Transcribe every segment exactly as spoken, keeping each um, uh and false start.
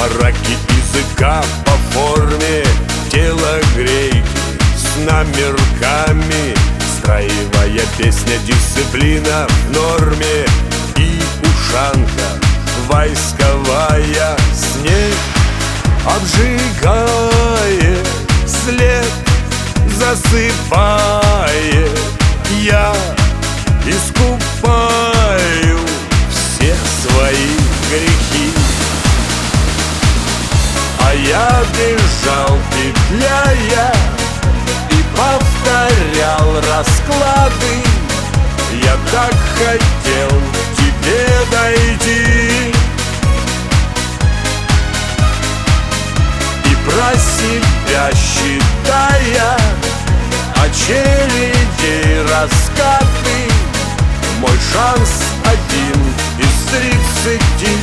бараки языка по форме, телогрейки с номерками, строевая песня, дисциплина в норме и ушанка войсковая. Снег обжигает, след засыпает, я искупаю все свои грехи. А я бежал, петляя, и повторял расклады. Я так хотел к тебе дойти и про себя считая очереди, раскаты. Мой шанс один из тридцати.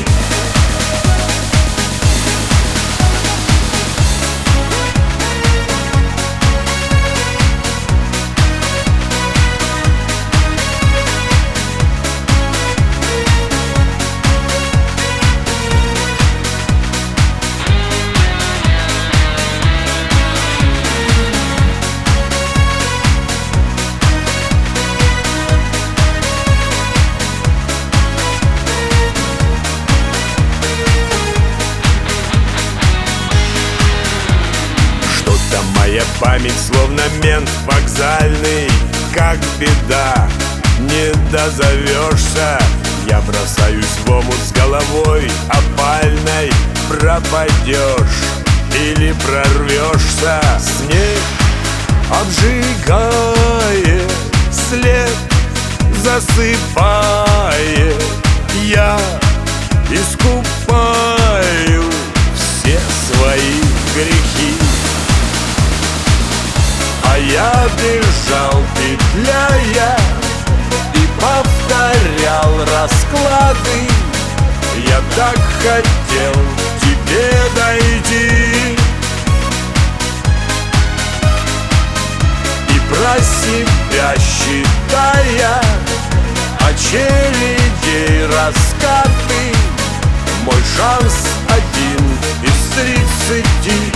Моя память словно мент вокзальный, как беда, не дозовешься. Я бросаюсь в омут с головой опальной, пропадешь или прорвешься. Снег обжигает, след засыпает, я искупаю все свои грехи. А я бежал, петляя, и повторял расклады. Я так хотел к тебе дойти и про себя считая очереди, раскаты. Мой шанс один из тридцати.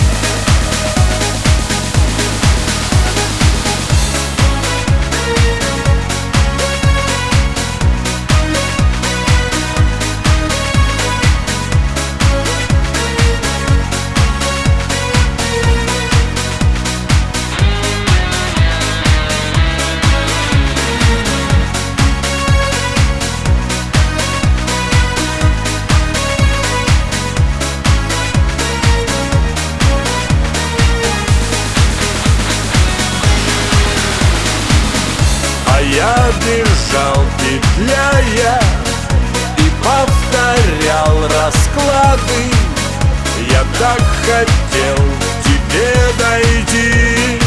Я бежал, петляя, и повторял расклады. Я так хотел к тебе дойти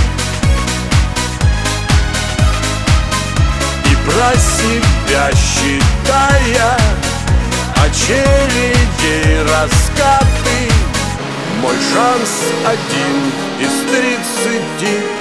и про себя считая очереди, раскаты. Мой шанс один из тридцати.